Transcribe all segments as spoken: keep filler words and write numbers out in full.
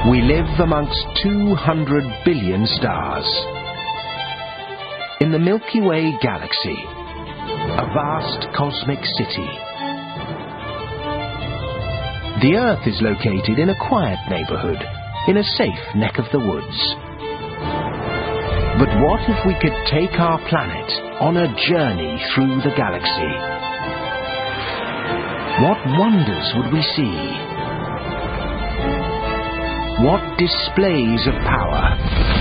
We live amongst two hundred billion stars. In the Milky Way galaxy, a vast cosmic city. The Earth is located in a quiet neighborhood, in a safe neck of the woods. But what if we could take our planet on a journey through the galaxy? What wonders would we see? What displays of power?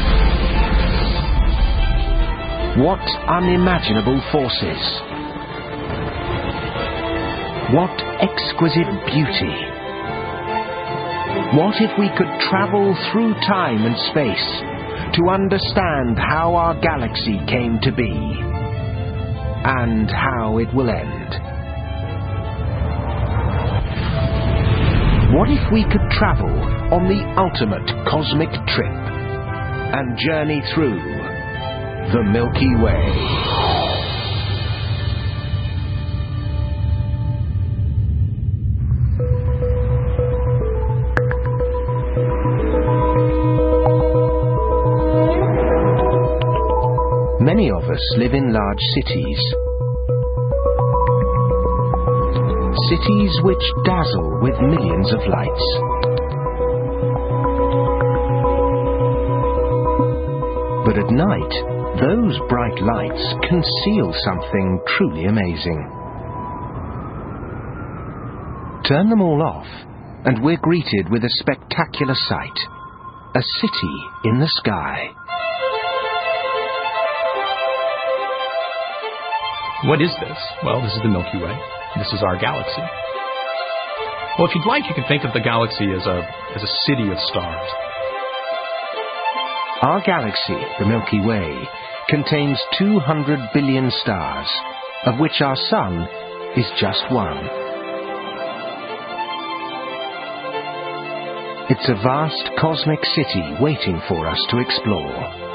What unimaginable forces? What exquisite beauty? What if we could travel through time and space to understand how our galaxy came to be and how it will end? What if we could travel on the ultimate cosmic trip and journey through the Milky Way? Many of us live in large cities. Cities which dazzle with millions of lights. But at night, those bright lights conceal something truly amazing. Turn them all off, and we're greeted with a spectacular sight. A city in the sky. What is this? Well, this is the Milky Way. This is our galaxy. Well, if you'd like, you can think of the galaxy as a, as a city of stars. Our galaxy, the Milky Way, contains two hundred billion stars, of which our Sun is just one. It's a vast cosmic city waiting for us to explore.